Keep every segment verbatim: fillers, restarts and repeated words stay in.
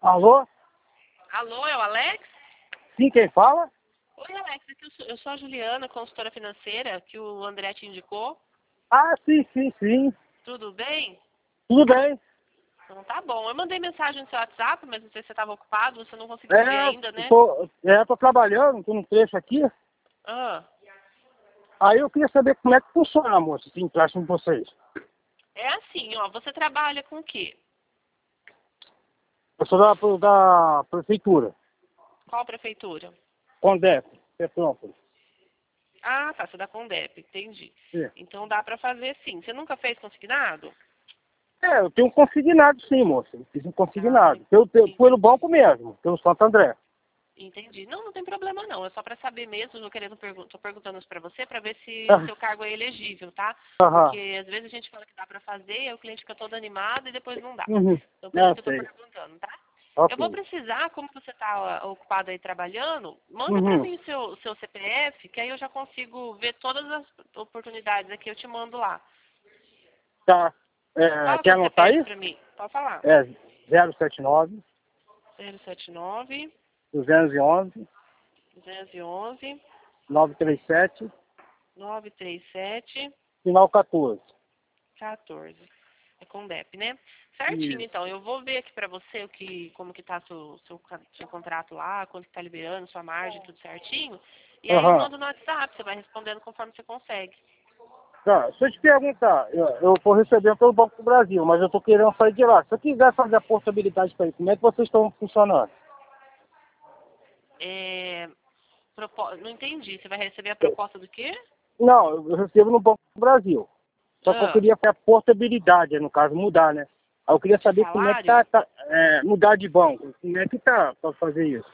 Alô? Alô, é o Alex? Sim, quem fala? Oi, Alex, aqui eu sou, eu sou a Juliana, consultora financeira, que o André te indicou. Ah, sim, sim, sim. Tudo bem? Tudo bem. Então tá bom. Eu mandei mensagem no seu WhatsApp, mas não sei se você estava ocupado, você não conseguiu ver É, ainda, né? tô, é, tô trabalhando, tô num trecho aqui. Ah, Aí eu queria saber como é que funciona, moça, esse empréstimo de vocês. é assim, ó, você trabalha com o quê? Eu sou da, da prefeitura, Qual prefeitura? Condep, Petrópolis. Ah, tá, você é da Condep, entendi. Sim. Então dá pra fazer sim. Você nunca fez consignado? É, eu tenho um consignado sim, moça. Eu fiz um Ah, consignado. Pelo, pelo, pelo entendi. banco mesmo, pelo Santo André. Entendi. Não, não tem problema não. É só para saber mesmo. Eu querendo pergun tô perguntando isso para você para ver se o Ah, seu cargo é elegível, tá? Aham. Porque às vezes a gente fala que dá para fazer, e o cliente fica todo animado e depois não dá. Uhum. Então por isso É, que eu tô sei. perguntando, tá? Eu vou Ok. precisar, como você está ocupado aí trabalhando, manda para Uhum. mim o seu, o seu C P F, que aí eu já consigo ver todas as oportunidades aqui, eu te mando lá. Tá. É, Fala quer seu anotar C P F aí? para mim. Pode falar. É zero sete nove, zero sete nove, duzentos e onze, duzentos e onze, novecentos e trinta e sete, nove três sete. final quatorze. quatorze. É com D E P, né? Certinho, Isso. então. Eu vou ver aqui pra você o que, como que tá seu, seu, ca- seu contrato lá, quanto que tá liberando, sua margem, tudo certinho. E aí eu Aham. mando no WhatsApp, você vai respondendo conforme você consegue. Tá, deixa eu te perguntar, eu, eu tô recebendo pelo Banco do Brasil, mas eu tô querendo sair de lá. Se eu quiser fazer a portabilidade para aí, como é que vocês estão funcionando? É, propo- não entendi. Você vai receber a proposta do quê? Não, eu eu recebo no Banco do Brasil. Só que eu Ah, queria fazer a portabilidade, no caso, mudar, né? Aí eu queria de saber como é que salário? tá, tá é, mudar de banco. Como é que tá para fazer isso?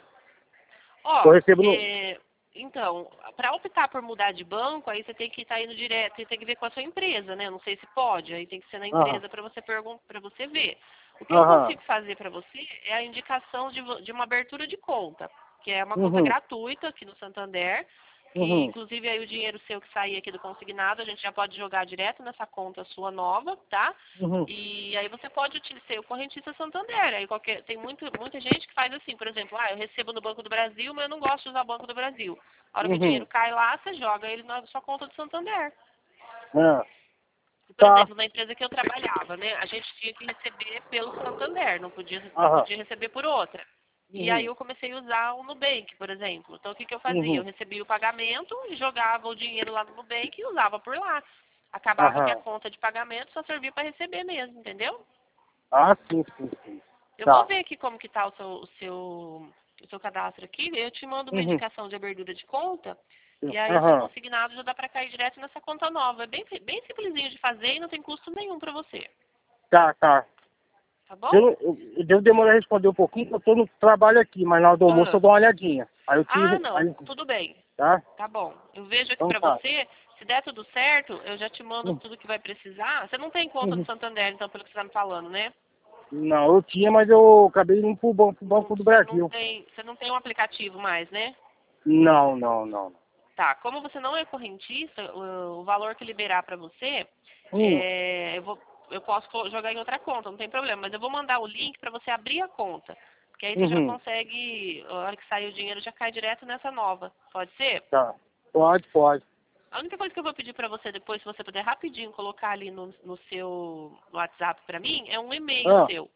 Eu Ó, recebo no... é, então, para optar por mudar de banco, aí você tem que estar indo direto, você tem que ver com a sua empresa, né? Não sei se pode, aí tem que ser na Aham, empresa para você perguntar, para você ver. O que eu aham, consigo fazer para você é a indicação de, vo- de uma abertura de conta, que é uma conta uhum, gratuita aqui no Santander, que uhum, inclusive aí o dinheiro seu que sair aqui do consignado, a gente já pode jogar direto nessa conta sua nova, tá? uhum, E aí você pode utilizar o correntista Santander. Aí qualquer, tem muito, muita gente que faz assim, por exemplo, ah, eu recebo no Banco do Brasil, mas eu não gosto de usar o Banco do Brasil. A hora que o dinheiro uhum. cai lá, você joga ele na sua conta do Santander. É, Por tá, exemplo, na empresa que eu trabalhava, né, a gente tinha que receber pelo Santander, não podia, não aham, podia receber por outra. E aí uhum, eu comecei a usar o Nubank, por exemplo. Então o que, que eu fazia? Eu uhum, recebia o pagamento e jogava o dinheiro lá no Nubank e usava por lá. Acabava que a aham. conta de pagamento só servia para receber mesmo, entendeu? Ah, sim, sim, sim. Eu vou Tá. ver aqui como que tá o seu, o seu, o seu cadastro aqui. Eu te mando uma Uhum. indicação de abertura de conta. E aí o seu Aham. consignado já dá para cair direto nessa conta nova. É bem, bem simplesinho de fazer e não tem custo nenhum para você. Tá, tá. Tá bom? Eu, eu, eu devo demorar a responder um pouquinho, porque eu tô no trabalho aqui, mas na hora do almoço eu Ah, dou uma olhadinha. Aí eu te... ah, não. Aí, Tudo bem. tá? Tá bom. Eu vejo aqui Então para tá. você. Se der tudo certo, eu já te mando Hum, tudo que vai precisar. Você não tem conta no uhum. Santander, então, pelo que você está me falando, né? Não, eu tinha, mas eu acabei indo pro Banco, pro Não, Banco do você não Brasil. tem, você não tem um aplicativo mais, né? Não, não, não. Tá, como você não é correntista, o, o valor que liberar para você, Hum, é, eu, vou, eu posso co- jogar em outra conta, não tem problema, mas eu vou mandar o link para você abrir a conta. Porque aí você já uhum. consegue, a hora que sair o dinheiro, já cai direto nessa nova. Pode ser? Tá. Pode, pode. A única coisa que eu vou pedir para você depois, se você puder rapidinho colocar ali no, no seu WhatsApp para mim, é um e-mail Ah, seu.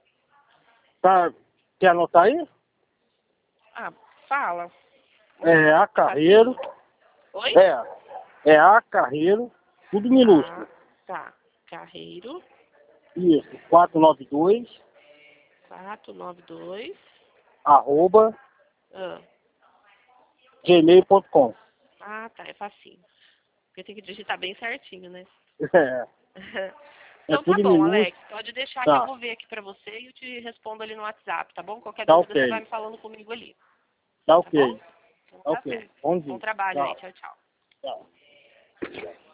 tá. Quer anotar aí? Ah, fala. É a É Carreiro. facinho. Oi? É. É a Carreiro. Tudo Ah, minúsculo. tá. Carreiro, Isso. quatrocentos e noventa e dois quatrocentos e noventa e dois. arroba Ah. gmail ponto com. Ah, tá, é facinho. Porque tem que digitar bem certinho, né? É. É Então tá tudo bom, minúsculo. Alex. Pode deixar que eu Tá. vou ver aqui pra você e eu te respondo ali no WhatsApp, tá bom? Qualquer Tá dúvida você vai ok. me falando comigo ali, Tá tá bom? ok. Então Tá tá ok. certo. Bom Bom dia. trabalho aí. Tchau. Tchau, tchau. Tchau.